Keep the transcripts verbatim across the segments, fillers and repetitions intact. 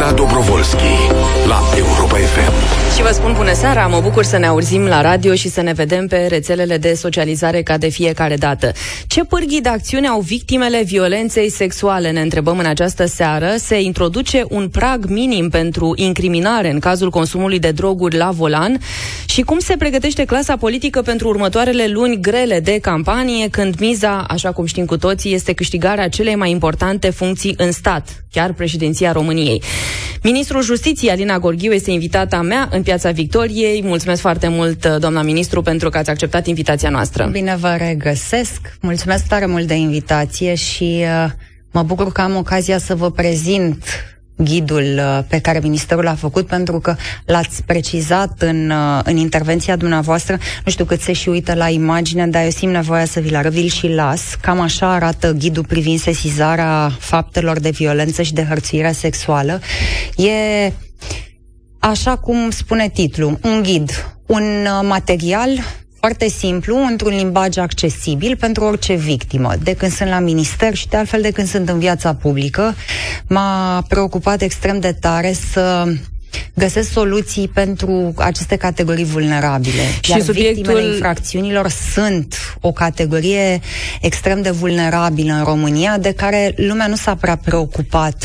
Andreea Dobrovolski la Europa F M. Și vă spun bună seara, mă bucur să ne auzim la radio și să ne vedem pe rețelele de socializare ca de fiecare dată. Ce pârghii de acțiune au victimele violenței sexuale, ne întrebăm în această seară. Se introduce un prag minim pentru incriminare în cazul consumului de droguri la volan și cum se pregătește clasa politică pentru următoarele luni grele de campanie, când miza, așa cum știm cu toții, este câștigarea celei mai importante funcții în stat, chiar președinția României. Ministrul Justiției, Alina Gorghiu, este invitata mea în Piața Victoriei. Mulțumesc foarte mult, doamna ministru, pentru că ați acceptat invitația noastră. Bine vă regăsesc. Mulțumesc tare mult de invitație și uh, mă bucur că am ocazia să vă prezint ghidul uh, pe care Ministerul l-a făcut, pentru că l-ați precizat în, uh, în intervenția dumneavoastră. Nu știu cât se și uită la imagine, dar eu simt nevoia să vi-l arăt, vi-l și las. Cam așa arată ghidul privind sesizarea faptelor de violență și de hărțuire sexuală. E, așa cum spune titlul, un ghid, un uh, material foarte simplu, într-un limbaj accesibil pentru orice victimă. De când sunt la minister și de altfel de când sunt în viața publică, m-a preocupat extrem de tare să găsesc soluții pentru aceste categorii vulnerabile. Și Iar subiectul... victimele infracțiunilor sunt o categorie extrem de vulnerabilă în România, de care lumea nu s-a prea preocupat.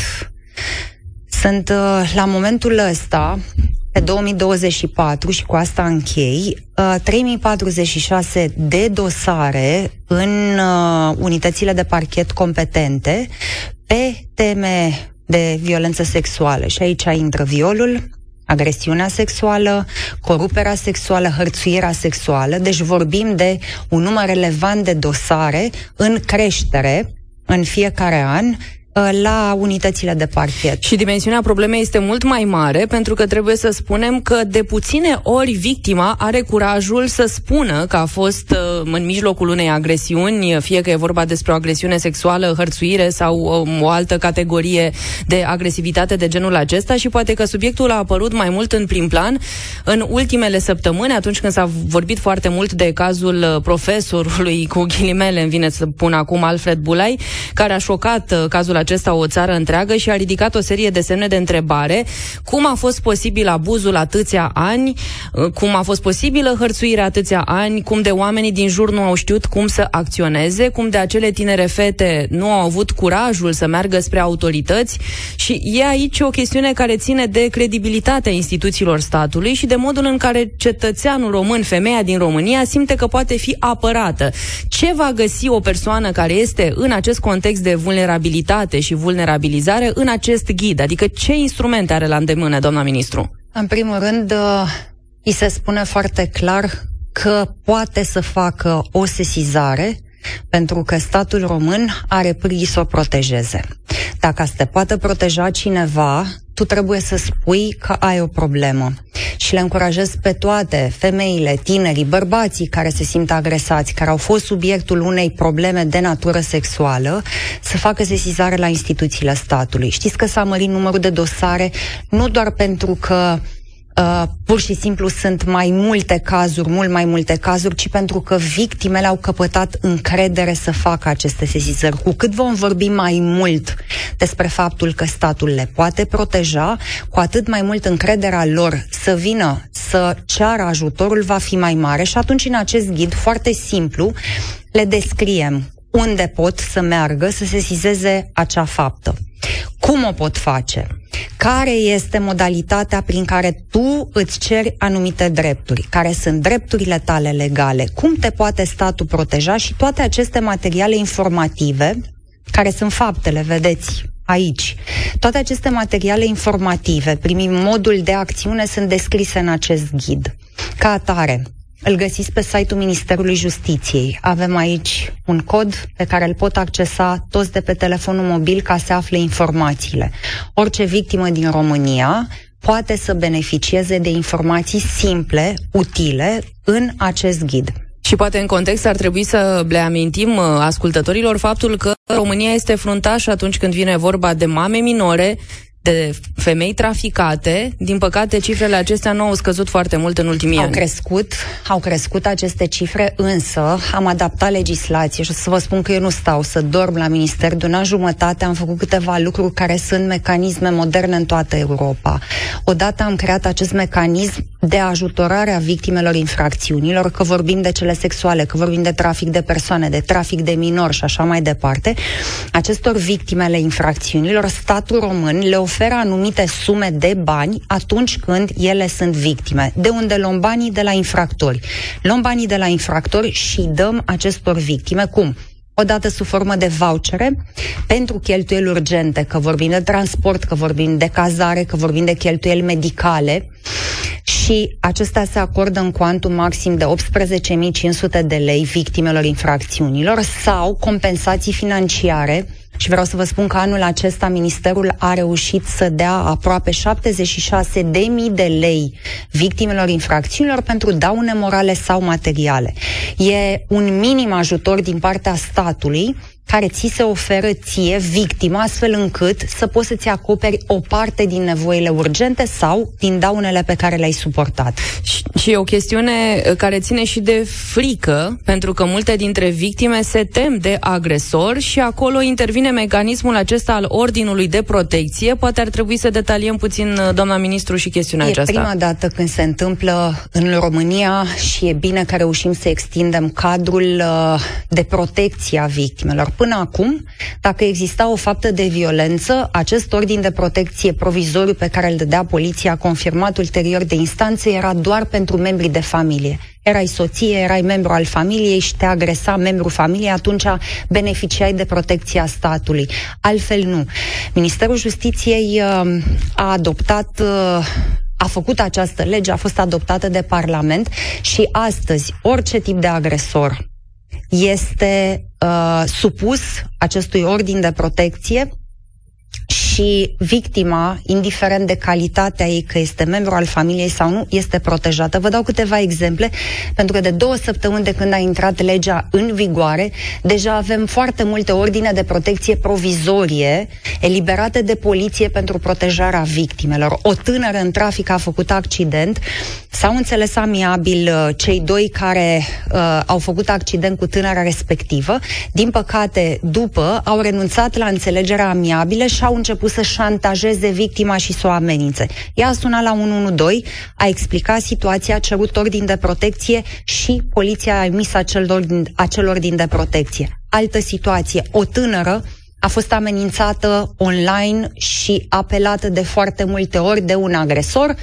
Sunt, la momentul ăsta, pe două mii douăzeci și patru, și cu asta închei, trei mii patruzeci și șase de dosare în uh, unitățile de parchet competente pe teme de violență sexuală. Și aici intră violul, agresiunea sexuală, coruperea sexuală, hărțuirea sexuală. Deci vorbim de un număr relevant de dosare în creștere în fiecare an la unitățile de parchet. Și dimensiunea problemei este mult mai mare, pentru că trebuie să spunem că de puține ori victima are curajul să spună că a fost uh, în mijlocul unei agresiuni, fie că e vorba despre o agresiune sexuală, hărțuire sau um, o altă categorie de agresivitate de genul acesta, și poate că subiectul a apărut mai mult în prim plan în ultimele săptămâni, atunci când s-a vorbit foarte mult de cazul profesorului, cu ghilimele îmi vine să pun acum, Alfred Bulai, care a șocat uh, cazul acesta o țară întreagă și a ridicat o serie de semne de întrebare. Cum a fost posibil abuzul atâția ani? Cum a fost posibilă hărțuirea atâția ani? Cum de oamenii din jur nu au știut cum să acționeze? Cum de acele tinere fete nu au avut curajul să meargă spre autorități? Și e aici o chestiune care ține de credibilitatea instituțiilor statului și de modul în care cetățeanul român, femeia din România, simte că poate fi apărată. Ce va găsi o persoană care este în acest context de vulnerabilitate și vulnerabilizare în acest ghid? Adică ce instrumente are la îndemână, doamna ministru? În primul rând, îi se spune foarte clar că poate să facă o sesizare, pentru că statul român are pârghii să o protejeze. Dacă să te poate proteja cineva, tu trebuie să spui că ai o problemă. Și le încurajez pe toate femeile, tinerii, bărbații care se simt agresați, care au fost subiectul unei probleme de natură sexuală, să facă sesizare la instituțiile statului. Știți că s-a mărit numărul de dosare nu doar pentru că Uh, pur și simplu sunt mai multe cazuri, mult mai multe cazuri, ci pentru că victimele au căpătat încredere să facă aceste sesizări. Cu cât vom vorbi mai mult despre faptul că statul le poate proteja, cu atât mai mult încrederea lor să vină să ceară ajutorul va fi mai mare. Și atunci, în acest ghid foarte simplu, le descriem unde pot să meargă să sesizeze acea faptă. Cum o pot face? Care este modalitatea prin care tu îți ceri anumite drepturi? Care sunt drepturile tale legale? Cum te poate statul proteja? Și toate aceste materiale informative, care sunt faptele, vedeți aici, toate aceste materiale informative, prin modul de acțiune, sunt descrise în acest ghid. Ca atare, îl găsiți pe site-ul Ministerului Justiției. Avem aici un cod pe care îl pot accesa toți de pe telefonul mobil ca să afle informațiile. Orice victimă din România poate să beneficieze de informații simple, utile, în acest ghid. Și poate în context ar trebui să le amintim ascultătorilor faptul că România este fruntașă atunci când vine vorba de mame minore de femei traficate. Din păcate, cifrele acestea nu au scăzut foarte mult în ultimii au ani. Crescut, au crescut aceste cifre, însă am adaptat legislație și o să vă spun că eu nu stau să dorm la minister. De un an jumătate am făcut câteva lucruri care sunt mecanisme moderne în toată Europa. Odată am creat acest mecanism de ajutorare a victimelor infracțiunilor, că vorbim de cele sexuale, că vorbim de trafic de persoane, de trafic de minori și așa mai departe. Acestor victime ale infracțiunilor, statul român le oferă anumite sume de bani atunci când ele sunt victime. De unde luăm banii? De la infractori. Luăm banii de la infractori și dăm acestor victime. Cum? Odată sub formă de vouchere pentru cheltuieli urgente, că vorbim de transport, că vorbim de cazare, că vorbim de cheltuieli medicale, și acestea se acordă în cuantum maxim de optsprezece mii cinci sute de lei victimelor infracțiunilor, sau compensații financiare. Și vreau să vă spun că anul acesta Ministerul a reușit să dea aproape șaptezeci și șase de mii de lei victimelor infracțiunilor pentru daune morale sau materiale. E un minim ajutor din partea statului care ți se oferă ție, victima, astfel încât să poți să-ți acoperi o parte din nevoile urgente sau din daunele pe care le-ai suportat. Și, și e o chestiune care ține și de frică, pentru că multe dintre victime se tem de agresor și acolo intervine mecanismul acesta al ordinului de protecție. Poate ar trebui să detaliem puțin, doamna ministru, și chestiunea e aceasta. E prima dată când se întâmplă în România și e bine că reușim să extindem cadrul uh, de protecție a victimelor. Până acum, dacă exista o faptă de violență, acest ordin de protecție provizoriu pe care îl dădea poliția, confirmat ulterior de instanță, era doar pentru membrii de familie. Erai soție, erai membru al familiei și te agresa membru familiei, atunci beneficiai de protecția statului. Altfel nu. Ministerul Justiției uh, a adoptat... Uh, a făcut această lege, a fost adoptată de Parlament și astăzi orice tip de agresor este uh, supus acestui ordin de protecție și victima, indiferent de calitatea ei, că este membru al familiei sau nu, este protejată. Vă dau câteva exemple, pentru că de două săptămâni de când a intrat legea în vigoare, deja avem foarte multe ordine de protecție provizorie eliberate de poliție pentru protejarea victimelor. O tânără în trafic a făcut accident, s-au înțeles amiabil uh, cei doi care uh, au făcut accident cu tânăra respectivă. Din păcate, după, au renunțat la înțelegerea amiabilă și au început să șantajeze victima și să o amenințe. Ea a sunat la unu unu doi, a explicat situația, a cerut ordin de protecție și poliția a emis acel ordin, acel ordin de protecție. Altă situație, o tânără a fost amenințată online și apelată de foarte multe ori de un agresor.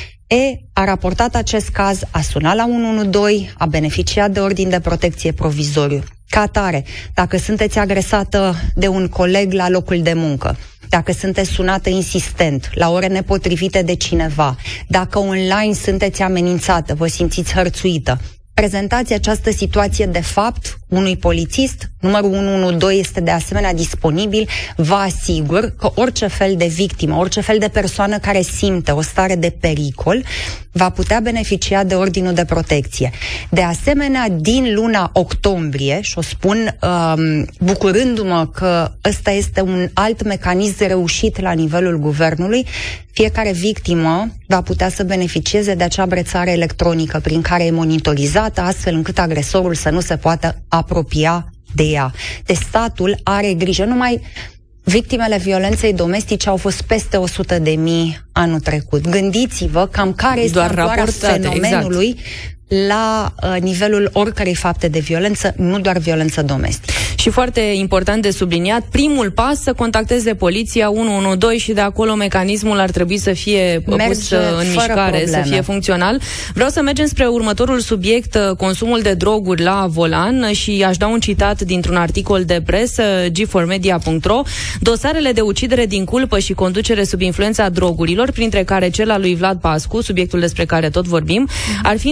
E, a raportat acest caz, a sunat la unu unu doi, a beneficiat de ordin de protecție provizoriu. Ca atare, dacă sunteți agresată de un coleg la locul de muncă, dacă sunteți sunată insistent, la ore nepotrivite de cineva, dacă online sunteți amenințată, vă simțiți hărțuită, prezentați această situație de fapt unui polițist. Numărul unu unu doi este de asemenea disponibil. Vă asigur că orice fel de victimă, orice fel de persoană care simte o stare de pericol va putea beneficia de ordinul de protecție. De asemenea, din luna octombrie, și o spun um, bucurându-mă că ăsta este un alt mecanism reușit la nivelul guvernului, fiecare victimă va putea să beneficieze de acea brețare electronică prin care e monitorizată, astfel încât agresorul să nu se poată apropia de ea. Deci statul are grijă. Numai victimele violenței domestice au fost peste o sută de mii anul trecut. Gândiți-vă cam care este amploarea fenomenului, exact, la uh, nivelul oricărei fapte de violență, nu doar violență domestică. Și foarte important de subliniat, primul pas să contacteze poliția unu unu doi și de acolo mecanismul ar trebui să fie Merge pus în mișcare, probleme. să fie funcțional. Vreau să mergem spre următorul subiect, consumul de droguri la volan, și aș da un citat dintr-un articol de presă, G four media punct ro. Dosarele de ucidere din culpă și conducere sub influența drogurilor, printre care cel al lui Vlad Pascu, subiectul despre care tot vorbim, ar fi în pericol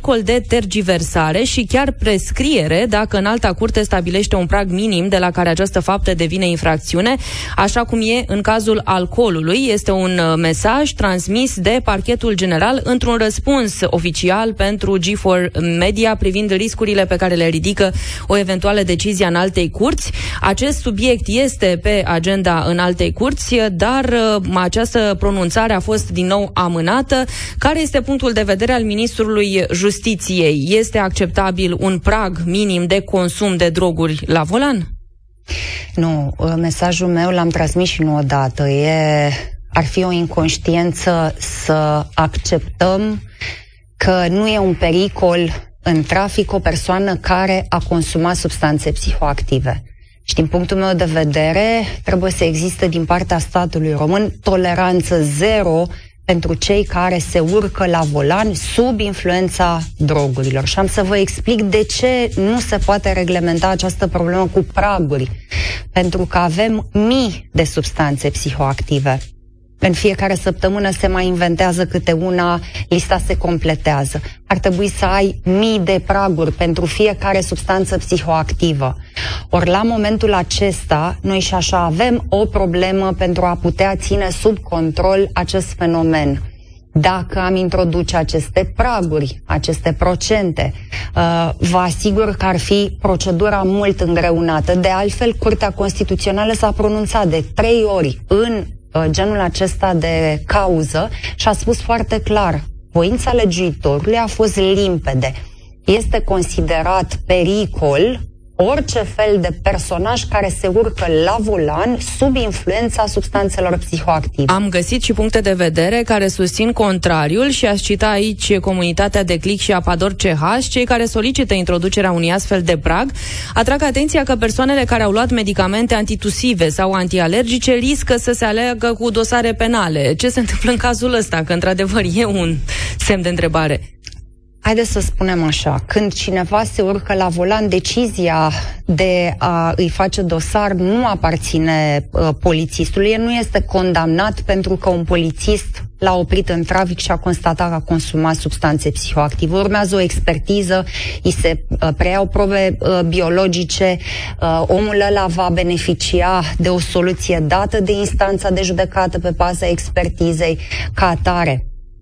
pericol de tergiversare și chiar prescriere dacă Înalta Curte stabilește un prag minim de la care această faptă devine infracțiune, așa cum e în cazul alcoolului. Este un mesaj transmis de Parchetul General într-un răspuns oficial pentru G patru Media privind riscurile pe care le ridică o eventuală decizie a Înaltei Curți. Acest subiect este pe agenda Înaltei Curți, dar această pronunțare a fost din nou amânată. Care este punctul de vedere al Ministrului Justiției? Este acceptabil un prag minim de consum de droguri la volan? Nu, mesajul meu l-am transmis și nu odată. E, ar fi o inconștiență să acceptăm că nu e un pericol în trafic o persoană care a consumat substanțe psihoactive. Și din punctul meu de vedere, trebuie să existe din partea statului român toleranță zero pentru cei care se urcă la volan sub influența drogurilor. Și am să vă explic de ce nu se poate reglementa această problemă cu praguri. Pentru că avem mii de substanțe psihoactive. În fiecare săptămână se mai inventează câte una, lista se completează. Ar trebui să ai mii de praguri pentru fiecare substanță psihoactivă. Ori la momentul acesta, noi și așa avem o problemă pentru a putea ține sub control acest fenomen. Dacă am introduce aceste praguri, aceste procente, uh, vă asigur că ar fi procedura mult îngreunată. De altfel, Curtea Constituțională s-a pronunțat de trei ori în genul acesta de cauză și a spus foarte clar, voința legiuitorului a fost limpede. Este considerat pericol orice fel de personaj care se urcă la volan sub influența substanțelor psihoactive. Am găsit și puncte de vedere care susțin contrariul și aș cita aici comunitatea de Click și Apador C H, cei care solicită introducerea unui astfel de prag, atrag atenția că persoanele care au luat medicamente antitusive sau antialergice riscă să se aleagă cu dosare penale. Ce se întâmplă în cazul ăsta? Că într-adevăr e un semn de întrebare. Haideți să spunem așa, când cineva se urcă la volan, decizia de a îi face dosar nu aparține uh, polițistului. El nu este condamnat pentru că un polițist l-a oprit în trafic și a constatat că a consumat substanțe psihoactive. Urmează o expertiză, îi se uh, preiau probe uh, biologice, uh, omul ăla va beneficia de o soluție dată de instanța de judecată pe baza expertizei ca atare.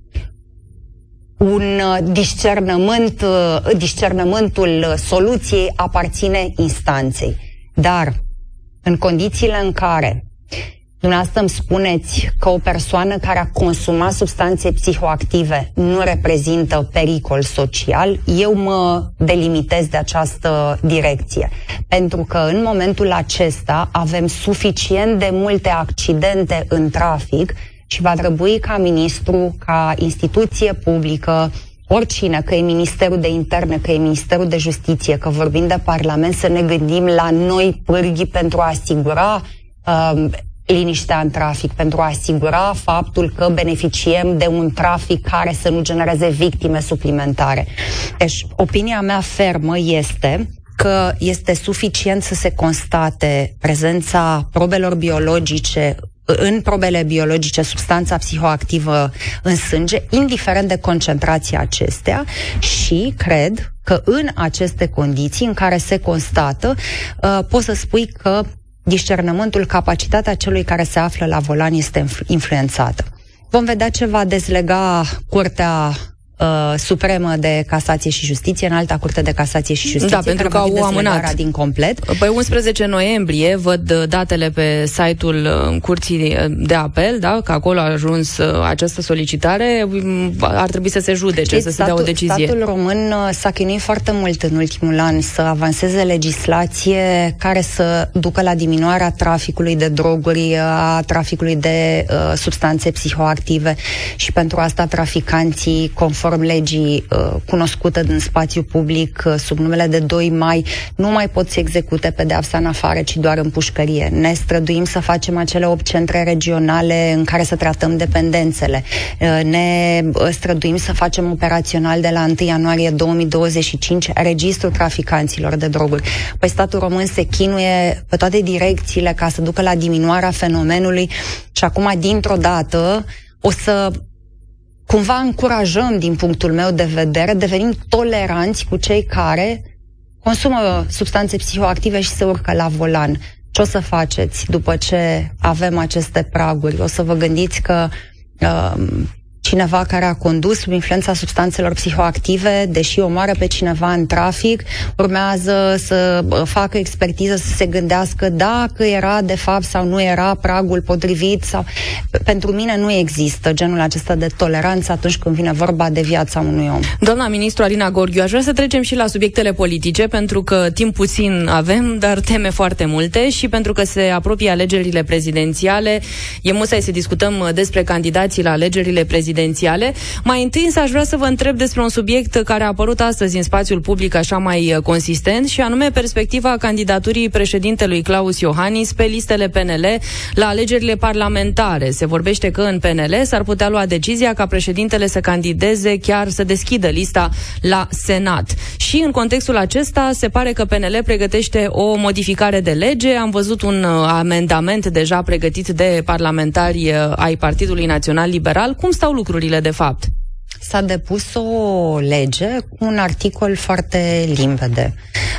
Un discernământ, discernământul soluției aparține instanței. Dar, în condițiile în care dumneavoastră îmi spuneți că o persoană care a consumat substanțe psihoactive nu reprezintă pericol social, eu mă delimitez de această direcție. Pentru că în momentul acesta avem suficient de multe accidente în trafic și va trebui ca ministru, ca instituție publică, oricine, că e Ministerul de Interne, că e Ministerul de Justiție, că vorbim de Parlament, să ne gândim la noi pârghii pentru a asigura um, liniștea în trafic, pentru a asigura faptul că beneficiem de un trafic care să nu genereze victime suplimentare. Deci, opinia mea fermă este că este suficient să se constate prezența probelor biologice în probele biologice substanța psihoactivă în sânge, indiferent de concentrația acestea, și cred că în aceste condiții în care se constată, uh, poți să spui că discernământul, capacitatea celui care se află la volan este influențată. Vom vedea ce va dezlega Curtea Uh, Supremă de Casație și Justiție, în Alta Curte de Casație și Justiție, da, pentru că au amânat din complet. Pe unsprezece noiembrie văd datele pe site-ul Curții de Apel, da, că acolo a ajuns această solicitare, ar trebui să se judece, să se dea o decizie. Statul român s-a chinuit foarte mult în ultimul an să avanseze legislație care să ducă la diminuarea traficului de droguri, a traficului de uh, substanțe psihoactive, și pentru asta traficanții, conform legii uh, cunoscută din spațiu public uh, sub numele de doi mai, nu mai pot să execute pedeapsa în afară, ci doar în pușcărie. Ne străduim să facem acele opt centre regionale în care să tratăm dependențele. Uh, ne străduim să facem operațional de la întâi ianuarie două mii douăzeci și cinci registrul traficanților de droguri. Păi statul român se chinuie pe toate direcțiile ca să ducă la diminuarea fenomenului și acum, dintr-o dată, o să cumva încurajăm, din punctul meu de vedere, devenim toleranți cu cei care consumă substanțe psihoactive și se urcă la volan. Ce o să faceți după ce avem aceste praguri? O să vă gândiți că uh, cineva care a condus sub influența substanțelor psihoactive, deși omoară pe cineva în trafic, urmează să facă expertiză, să se gândească dacă era de fapt sau nu era pragul potrivit sau... Pentru mine nu există genul acesta de toleranță atunci când vine vorba de viața unui om. Doamna ministru Alina Gorghiu, aș vrea să trecem și la subiectele politice, pentru că timp puțin avem, dar teme foarte multe, și pentru că se apropie alegerile prezidențiale, e musai să discutăm despre candidații la alegerile prezidențiale. Mai întâi însă aș vrea să vă întreb despre un subiect care a apărut astăzi în spațiul public așa mai consistent, și anume perspectiva candidaturii președintelui Klaus Iohannis pe listele P N L la alegerile parlamentare. Se vorbește că în P N L s-ar putea lua decizia ca președintele să candideze, chiar să deschidă lista la Senat. Și în contextul acesta se pare că P N L pregătește o modificare de lege. Am văzut un amendament deja pregătit de parlamentari ai Partidului Național Liberal. Cum stau lucrurile de fapt? S-a depus o lege cu un articol foarte limpede.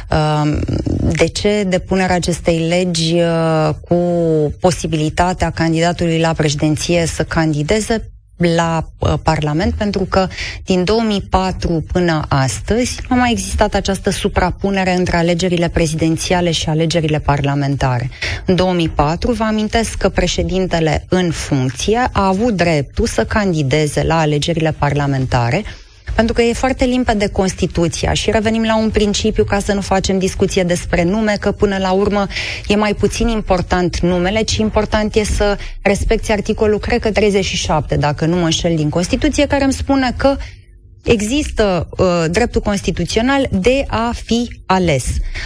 De ce depunerea acestei legi cu posibilitatea candidatului la președinție să candideze la uh, Parlament? Pentru că din două mii patru până astăzi nu a mai existat această suprapunere între alegerile prezidențiale și alegerile parlamentare. În două mii patru, vă amintesc că președintele în funcție a avut dreptul să candideze la alegerile parlamentare, pentru că e foarte limpede Constituția și revenim la un principiu, ca să nu facem discuție despre nume, că până la urmă e mai puțin important numele, ci important e să respecti articolul, cred că treizeci și șapte, dacă nu mă înșel, din Constituție, care îmi spune că există uh, dreptul constituțional de a fi ales.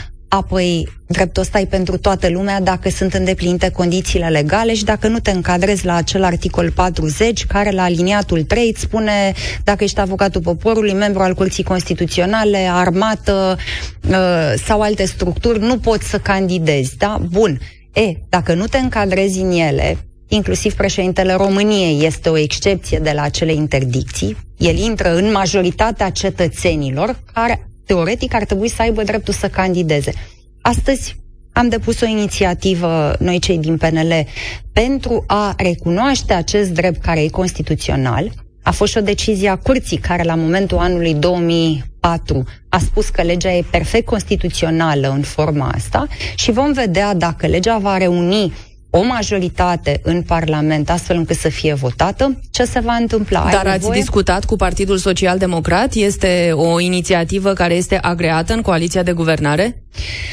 Apoi, dreptul ăsta e pentru toată lumea dacă sunt îndeplinite condițiile legale și dacă nu te încadrezi la acel articol patruzeci, care la aliniatul trei îți spune dacă ești avocatul poporului, membru al Curții Constituționale, armată uh, sau alte structuri, nu poți să candidezi, da? Bun. E, dacă nu te încadrezi în ele, inclusiv președintele României este o excepție de la acele interdicții, el intră în majoritatea cetățenilor care teoretic ar trebui să aibă dreptul să candideze. Astăzi am depus o inițiativă, noi cei din P N L, pentru a recunoaște acest drept care e constituțional. A fost și o decizie a Curții care la momentul anului două mii patru a spus că legea e perfect constituțională în forma asta și vom vedea dacă legea va reuni o majoritate în Parlament astfel încât să fie votată, ce se va întâmpla. Dar ați nevoie? discutat cu Partidul Social Democrat? Este o inițiativă care este agreată în coaliția de guvernare?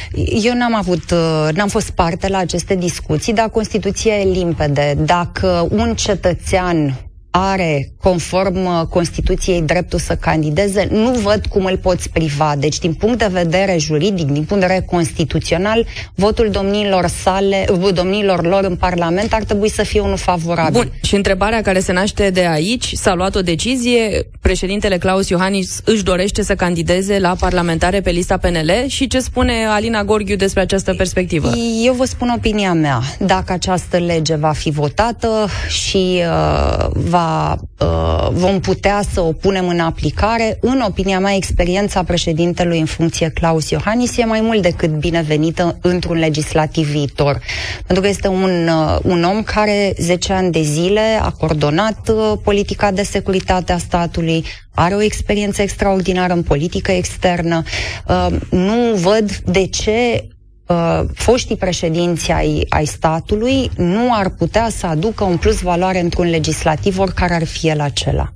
Eu n-am avut, n-am fost parte la aceste discuții, dar Constituția e limpede. Dacă un cetățean are, conform Constituției, dreptul să candideze, nu văd cum îl poți priva. Deci, din punct de vedere juridic, din punct de vedere constituțional, votul domnilor sale, domnilor lor în Parlament ar trebui să fie unul favorabil. Bun. Și întrebarea care se naște de aici, s-a luat o decizie, președintele Klaus Iohannis își dorește să candideze la parlamentare pe lista P N L și ce spune Alina Gorghiu despre această perspectivă? Eu vă spun opinia mea. Dacă această lege va fi votată și uh, va Uh, vom putea să o punem în aplicare, în opinia mea, experiența președintelui în funcție Klaus Iohannis e mai mult decât binevenită într-un legislativ viitor. Pentru că este un, uh, un om care zece ani de zile a coordonat uh, politica de securitate a statului, are o experiență extraordinară în politică externă. Uh, nu văd de ce Uh, foștii președinți ai, ai statului nu ar putea să aducă un plus valoare într-un legislativ, oricare ar fi el acela.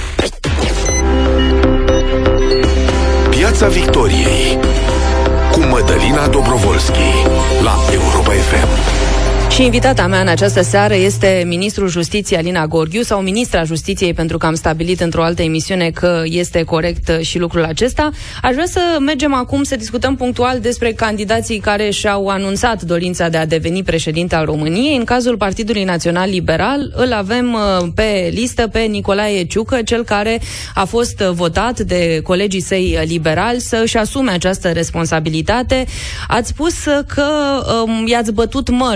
Piața Victoriei cu Mădălina Dobrovolski la Europa F M. Și invitata mea în această seară este ministrul Justiției Alina Gorghiu, sau ministra Justiției, pentru că am stabilit într-o altă emisiune că este corect și lucrul acesta. Aș vrea să mergem acum să discutăm punctual despre candidații care și-au anunțat dorința de a deveni președinte al României. În cazul Partidului Național Liberal îl avem pe listă pe Nicolae Ciucă, cel care a fost votat de colegii săi liberali să își asume această responsabilitate. Ați spus că um, i-ați bătut măr în trecut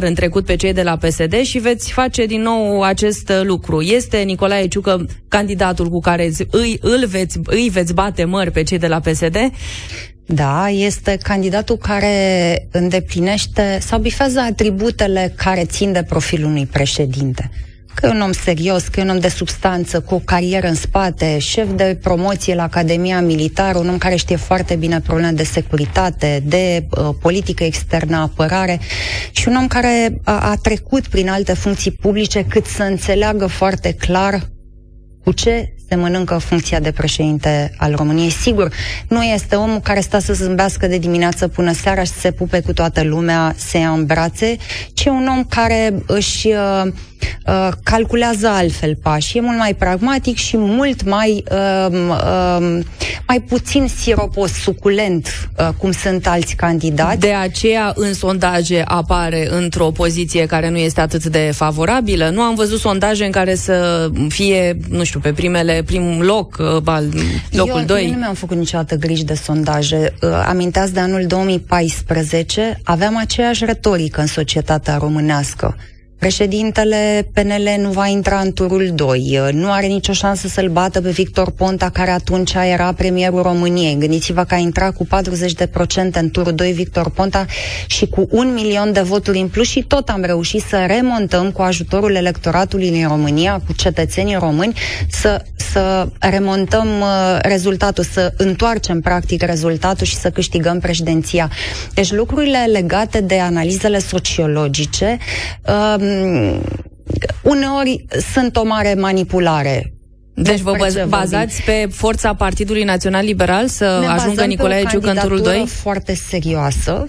pe cei de la P S D și veți face din nou acest lucru. Este Nicolae Ciucă candidatul cu care îi, îl veți, îi veți bate mări pe cei de la P S D? Da, este candidatul care îndeplinește sau bifează atributele care țin de profilul unui președinte. Că e un om serios, că e un om de substanță, cu o carieră în spate, șef de promoție la Academia Militară, un om care știe foarte bine probleme de securitate, de uh, politică externă, apărare, și un om care a, a trecut prin alte funcții publice cât să înțeleagă foarte clar cu ce se mănâncă funcția de președinte al României. Sigur, nu este omul care stă să zâmbească de dimineață până seara și se pupe cu toată lumea, se ia în brațe, ci un om care își uh, uh, calculează altfel pași. E mult mai pragmatic și mult mai uh, uh, mai puțin siropos, suculent, uh, cum sunt alți candidați. De aceea, în sondaje apare într-o poziție care nu este atât de favorabilă. Nu am văzut sondaje în care să fie, nu știu, pe primele primul loc, al locul doi. Eu nu mi-am făcut niciodată griji de sondaje. Aminteați de anul două mii paisprezece, aveam aceeași retorică în societatea românească. Președintele P N L nu va intra în turul doi, nu are nicio șansă să-l bată pe Victor Ponta, care atunci era premierul României. Gândiți-vă că a intrat cu patruzeci de procente în turul doi Victor Ponta și cu un milion de voturi în plus, și tot am reușit să remontăm cu ajutorul electoratului din România, cu cetățenii români, să, să remontăm uh, rezultatul, să întoarcem practic rezultatul și să câștigăm președinția. Deci lucrurile legate de analizele sociologice uh, uneori sunt o mare manipulare. Deci vă bazați pe forța Partidului Național Liberal să ne ajungă Nicolae Ciucă în turul doi? Foarte serioasă.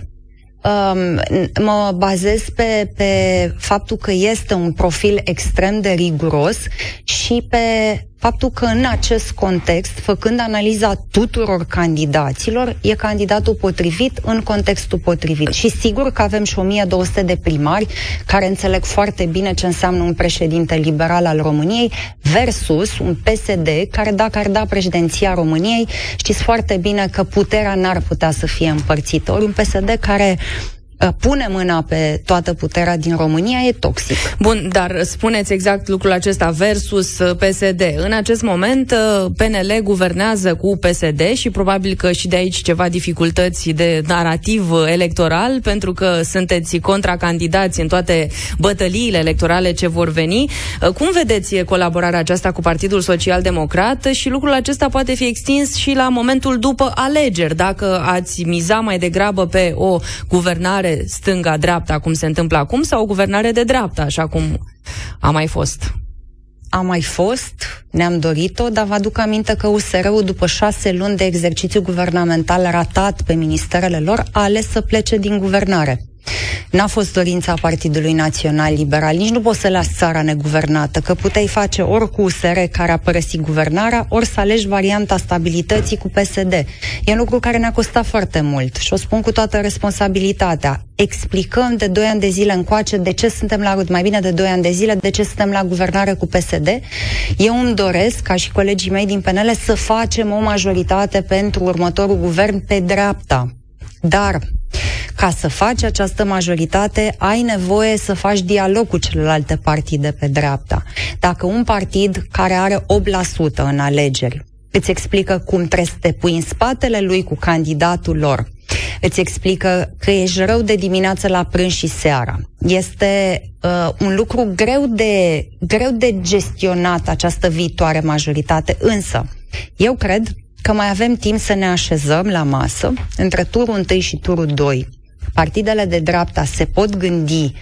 Um, mă bazez pe, pe faptul că este un profil extrem de riguros și pe faptul că în acest context, făcând analiza tuturor candidaților, e candidatul potrivit în contextul potrivit. Și sigur că avem și o mie două sute de primari care înțeleg foarte bine ce înseamnă un președinte liberal al României versus un P S D care, dacă ar da președinția României, știți foarte bine că puterea n-ar putea să fie împărțită. Ori un P S D care pune mâna pe toată puterea din România e toxic. Bun, dar spuneți exact lucrul acesta versus P S D. În acest moment P N L guvernează cu P S D și probabil că și de aici ceva dificultăți de narativ electoral, pentru că sunteți contracandidați în toate bătăliile electorale ce vor veni. Cum vedeți colaborarea aceasta cu Partidul Social Democrat și lucrul acesta poate fi extins și la momentul după alegeri, dacă ați miza mai degrabă pe o guvernare stânga-dreapta, cum se întâmplă acum, sau o guvernare de dreapta, așa cum a mai fost? A mai fost, ne-am dorit-o, dar vă aduc aminte că U S R-ul, după șase luni de exercițiu guvernamental ratat pe ministerele lor, a ales să plece din guvernare. N-a fost dorința Partidului Național Liberal, nici nu poți să lași țara neguvernată, că puteai face ori cu U S R care a părăsit guvernarea, ori să alegi varianta stabilității cu P S D. E un lucru care ne-a costat foarte mult și o spun cu toată responsabilitatea. Explicăm de doi ani de zile încoace de ce suntem la, mai bine de doi ani de zile, de ce suntem la guvernare cu P S D. Eu îmi doresc, ca și colegii mei din P N L, să facem o majoritate pentru următorul guvern pe dreapta. Dar ca să faci această majoritate, ai nevoie să faci dialog cu celelalte partide pe dreapta. Dacă un partid care are opt la sută în alegeri îți explică cum trebuie să te pui în spatele lui cu candidatul lor, îți explică că ești rău de dimineață la prânz și seara, este uh, un lucru greu de, greu de gestionat, această viitoare majoritate. Însă, eu cred că mai avem timp să ne așezăm la masă între turul unu și turul doi. Partidele de dreapta se pot gândi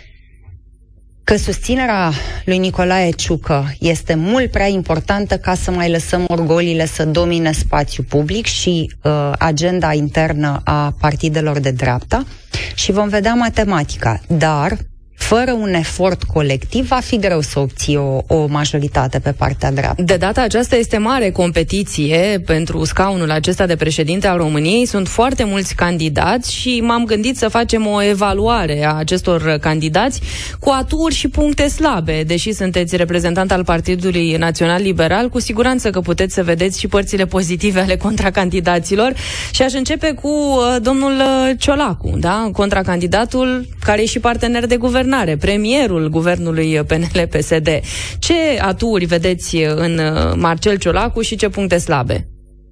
că susținerea lui Nicolae Ciucă este mult prea importantă ca să mai lăsăm orgolile să domine spațiul public și uh, agenda internă a partidelor de dreapta și vom vedea matematica. Dar fără un efort colectiv, va fi greu să obții o, o majoritate pe partea dreaptă. De data aceasta este mare competiție pentru scaunul acesta de președinte al României. Sunt foarte mulți candidați și m-am gândit să facem o evaluare a acestor candidați cu aturi și puncte slabe. Deși sunteți reprezentant al Partidului Național Liberal, cu siguranță că puteți să vedeți și părțile pozitive ale contracandidaților. Și aș începe cu uh, domnul Ciolacu, da? Contracandidatul care e și partener de guvernare guvernare, premierul guvernului P N L P S D. Ce aturi vedeți în Marcel Ciolacu și ce puncte slabe?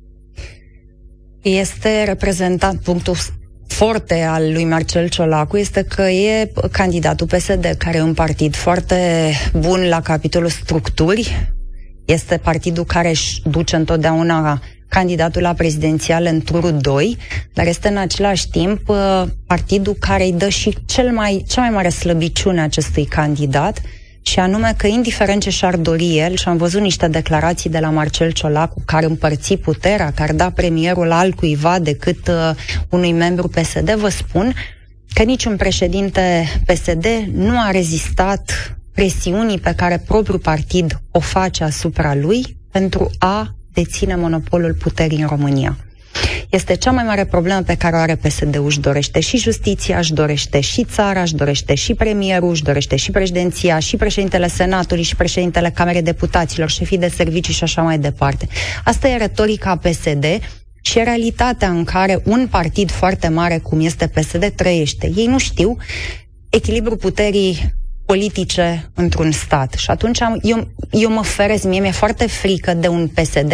Este reprezentat punctul forte al lui Marcel Ciolacu este că e candidatul P S D, care e un partid foarte bun la capitolul structuri. Este partidul care își duce întotdeauna candidatul la prezidențial în turul doi, dar este în același timp partidul care îi dă și cel mai, cea mai mare slăbiciune acestui candidat, și anume că indiferent ce și-ar dori el, și am văzut niște declarații de la Marcel Ciolacu care împărți puterea, care da premierul altcuiva decât uh, unui membru P S D, vă spun că niciun președinte P S D nu a rezistat presiunii pe care propriul partid o face asupra lui pentru a deține monopolul puterii în România. Este cea mai mare problemă pe care o are P S D-ul. Își dorește și justiția, își dorește și țara, își dorește și premierul, își dorește și președinția, și președintele Senatului, și președintele Camerei Deputaților, șefii de servicii și așa mai departe. Asta e retorica P S D și e realitatea în care un partid foarte mare cum este P S D trăiește. Ei nu știu echilibrul puterii politice într-un stat. Și atunci am, eu, eu mă feresc, mie mi-e foarte frică de un P S D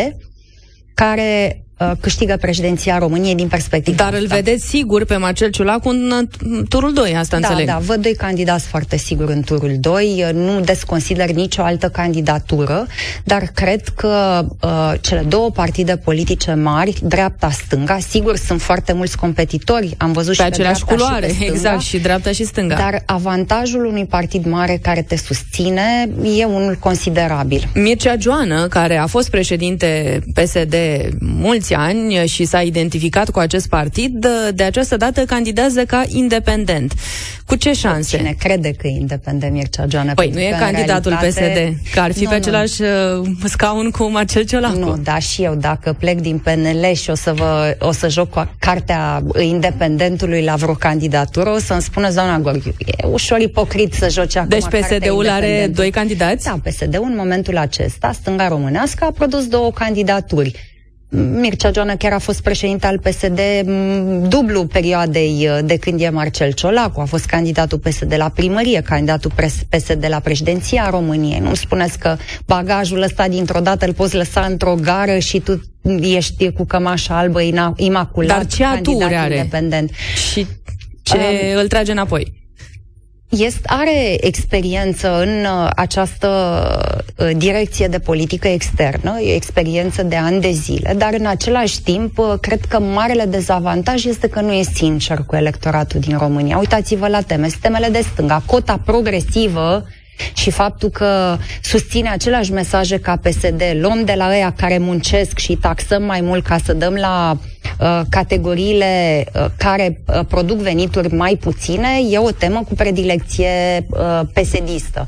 care uh, câștigă președinția României din perspectivă. Dar îl vedeți sigur pe Marcel Ciolacu în uh, turul doi, asta da, înțeleg. Da, văd doi candidați foarte sigur în turul doi, nu desconsider nicio altă candidatură, dar cred că uh, cele două partide politice mari, dreapta-stânga, sigur sunt foarte mulți competitori, am văzut pe și pe aceleași culoare, și pe stânga, exact, și dreapta și stânga. Dar avantajul unui partid mare care te susține e unul considerabil. Mircea Joană, care a fost președinte P S D mulți ani și s-a identificat cu acest partid, de această dată candidează ca independent. Cu ce șanse? Cine crede că e independent Mircea Joană? Păi nu e candidatul realitate... P S D, că ar fi nu, pe același nu. scaun cu Marcel Ciolacu. Nu, da, și eu dacă plec din P N L și o să, vă, o să joc cu cartea independentului la vreo candidatură, o să-mi spună doamna Gorghiu, e ușor ipocrit să joci acum. Deci P S D-ul are doi candidați? Da, P S D-ul în momentul acesta, stânga românească, a produs două candidaturi. Mircea Joană chiar a fost președinte al P S D dublu perioadei de când e Marcel Ciolacu. A fost candidatul P S D la primărie, candidatul P S D la președinția României. Nu-mi spuneți că bagajul ăsta dintr-o dată îl poți lăsa într-o gară și tu ești cu cămașa albă imaculat. Dar ce aturi are? Independent. Și ce um, îl trage înapoi? Este, are experiență în uh, această uh, direcție de politică externă, e experiență de ani de zile, dar în același timp uh, cred că marele dezavantaj este că nu e sincer cu electoratul din România. Uitați-vă la teme, temele de stânga, cota progresivă și faptul că susține aceleași mesaje ca P S D, luăm de la ăia care muncesc și taxăm mai mult ca să dăm la uh, categoriile uh, care uh, produc venituri mai puține, e o temă cu predilecție uh, P S D-istă.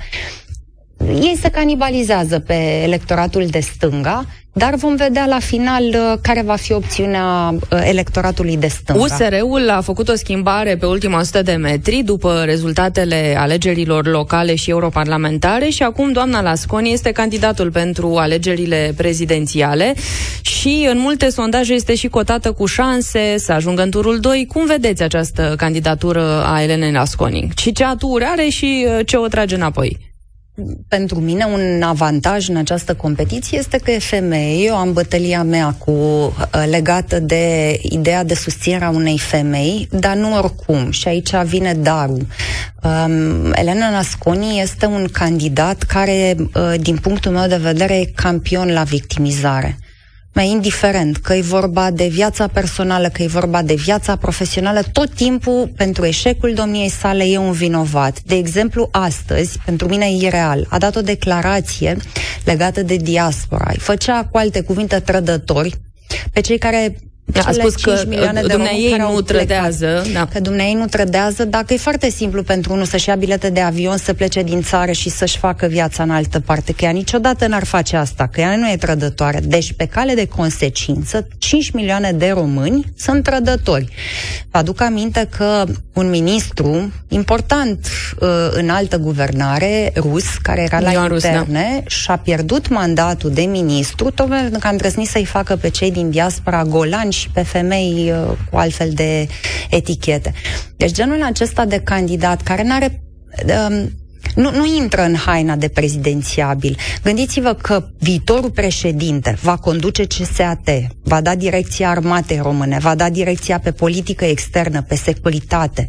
Ei se canibalizează pe electoratul de stânga, dar vom vedea la final uh, care va fi opțiunea uh, electoratului de stânga. U S R-ul a făcut o schimbare pe ultima sută de metri după rezultatele alegerilor locale și europarlamentare și acum doamna Lasconi este candidatul pentru alegerile prezidențiale și în multe sondaje este și cotată cu șanse să ajungă în turul doi. Cum vedeți această candidatură a Elenei Lasconi? Și ce aturi are și ce o trage înapoi? Pentru mine un avantaj în această competiție este că e femeie. Eu am bătălia mea cu legată de ideea de susținerea unei femei, dar nu oricum. Și aici vine darul. Um, Elena Lasconi este un candidat care, uh, din punctul meu de vedere, e campion la victimizare. Mai indiferent că e vorba de viața personală, că e vorba de viața profesională, tot timpul pentru eșecul domniei sale e un vinovat. De exemplu, astăzi, pentru mine e ireal, a dat o declarație legată de diaspora. Îi făcea cu alte cuvinte trădători pe cei care... A spus că dumneaei nu trădează. Da. Că dumneaei nu trădează, dacă e foarte simplu pentru unul să-și ia bilete de avion, să plece din țară și să-și facă viața în altă parte, că ea niciodată n-ar face asta, că ea nu e trădătoare. Deci, pe cale de consecință, cinci milioane de români sunt trădători. Vă aduc aminte că un ministru important uh, în altă guvernare, rus, care era la Ioan interne, Rus, da. și-a pierdut mandatul de ministru, tocmai pentru că a îndrăznit să-i facă pe cei din diaspora golani și pe femei uh, cu altfel de etichete. Deci genul acesta de candidat care n-are um, nu, nu intră în haina de prezidențiabil. Gândiți-vă că viitorul președinte va conduce C S A T, va da direcția armatei române, va da direcția pe politică externă, pe securitate.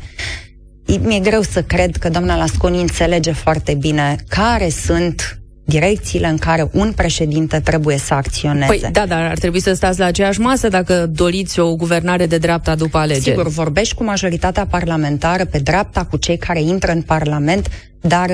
Mi-e greu să cred că doamna Lasconi înțelege foarte bine care sunt direcțiile în care un președinte trebuie să acționeze. Păi, da, dar ar trebui să stați la aceeași masă dacă doriți o guvernare de dreapta după alegeri. Sigur, vorbești cu majoritatea parlamentară pe dreapta, cu cei care intră în Parlament, dar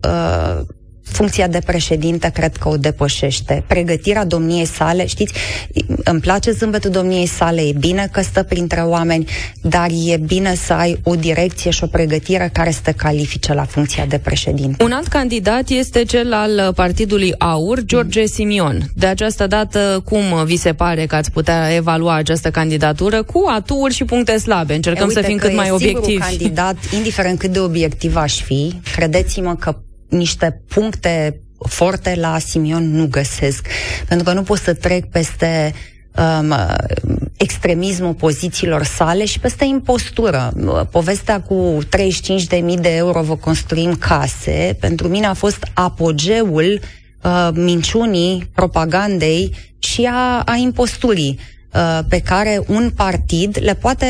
uh, funcția de președinte cred că o depășește. Pregătirea domniei sale, știți, îmi place zâmbetul domniei sale, e bine că stă printre oameni, dar e bine să ai o direcție și o pregătire care să te califice la funcția de președinte. Un alt candidat este cel al Partidului AUR, George Simion. De această dată, cum vi se pare că ați putea evalua această candidatură cu aturi și puncte slabe? Încercăm e, să fim cât mai obiectivi. Candidat, indiferent cât de obiectiv aș fi, credeți-mă că niște puncte forte la Simion nu găsesc. Pentru că nu pot să trec peste um, extremismul pozițiilor sale și peste impostură. Povestea cu treizeci și cinci de mii de euro vă construim case, pentru mine a fost apogeul uh, minciunii, propagandei și a, a imposturii pe care un partid le poate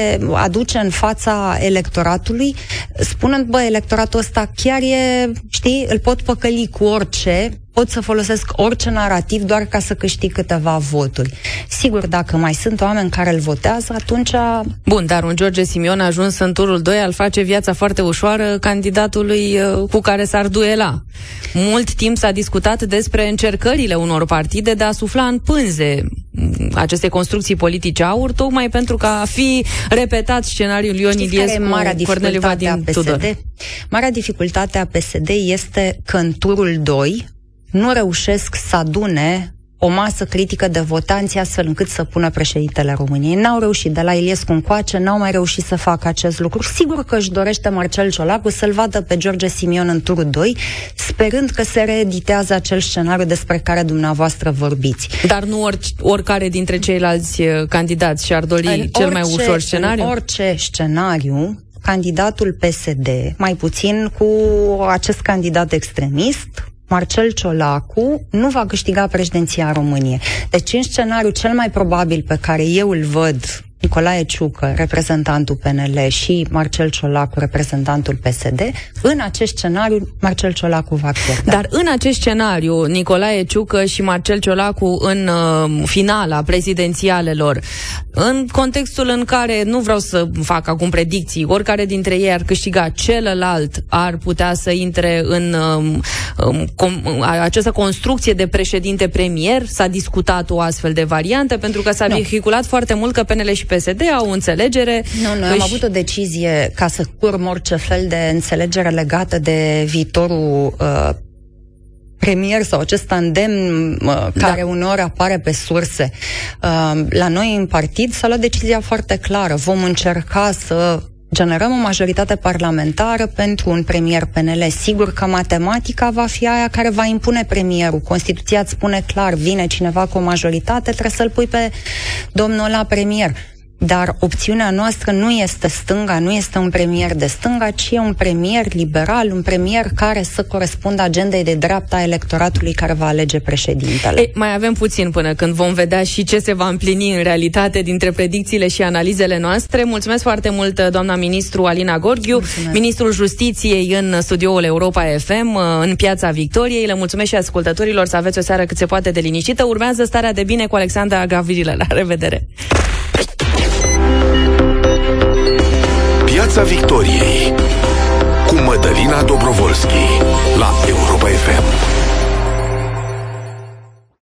aduce în fața electoratului, spunând, bă, electoratul ăsta chiar e, știi, îl pot păcăli cu orice, pot să folosesc orice narativ doar ca să câștig câteva voturi. Sigur, dacă mai sunt oameni care îl votează, atunci... Bun, dar un George Simion a ajuns în turul doi, al face viața foarte ușoară candidatului cu care s-ar duela. Mult timp s-a discutat despre încercările unor partide de a sufla în pânze aceste construcții politice AUR, tocmai pentru că a fi repetat scenariul Ion Iliescu, Corneliu Vadim Tudor. Marea dificultate a P S D este că în turul doi nu reușesc să adune o masă critică de votanți astfel încât să pună președintele României. N-au reușit, de la Iliescu încoace, n-au mai reușit să facă acest lucru. Sigur că își dorește Marcel Ciolacu să-l vadă pe George Simion în turul doi, sperând că se reeditează acel scenariu despre care dumneavoastră vorbiți. Dar nu orice, oricare dintre ceilalți candidați și-ar dori în cel orice, mai ușor scenariu? În orice scenariu, candidatul P S D, mai puțin cu acest candidat extremist, Marcel Ciolacu, nu va câștiga președinția României. Deci, în scenariul cel mai probabil pe care eu îl văd, Nicolae Ciucă, reprezentantul P N L, și Marcel Ciolacu, reprezentantul P S D, în acest scenariu, Marcel Ciolacu va pierde. Dar în acest scenariu, Nicolae Ciucă și Marcel Ciolacu în uh, finala prezidențialelor, în contextul în care, nu vreau să fac acum predicții, oricare dintre ei ar câștiga, celălalt ar putea să intre în um, um, com, această construcție de președinte premier. S-a discutat o astfel de variantă, pentru că s-a no. vehiculat foarte mult că P N L și P S D au o înțelegere. Nu, noi își... am avut o decizie ca să curm orice fel de înțelegere legată de viitorul uh, premier sau acest tandem uh, care da. uneori apare pe surse. Uh, la noi în partid s-a luat decizia foarte clară. Vom încerca să generăm o majoritate parlamentară pentru un premier P N L. Sigur că matematica va fi aia care va impune premierul. Constituția îți spune clar, vine cineva cu o majoritate, trebuie să-l pui pe domnul ăla premier. Dar opțiunea noastră nu este stânga, nu este un premier de stânga, ci e un premier liberal, un premier care să corespundă agendei de dreapta a electoratului care va alege președintele. Ei, mai avem puțin până când vom vedea și ce se va împlini în realitate dintre predicțiile și analizele noastre. Mulțumesc foarte mult, doamna ministru Alina Gorghiu, mulțumesc. Ministrul Justiției în studioul Europa F M, în Piața Victoriei. Le mulțumesc și ascultătorilor, să aveți o seară cât se poate de liniștită. Urmează Starea de Bine cu Alexandra Gavrilă. La revedere! Piața Victoriei cu Mădălina Dobrovolski la Europa F M.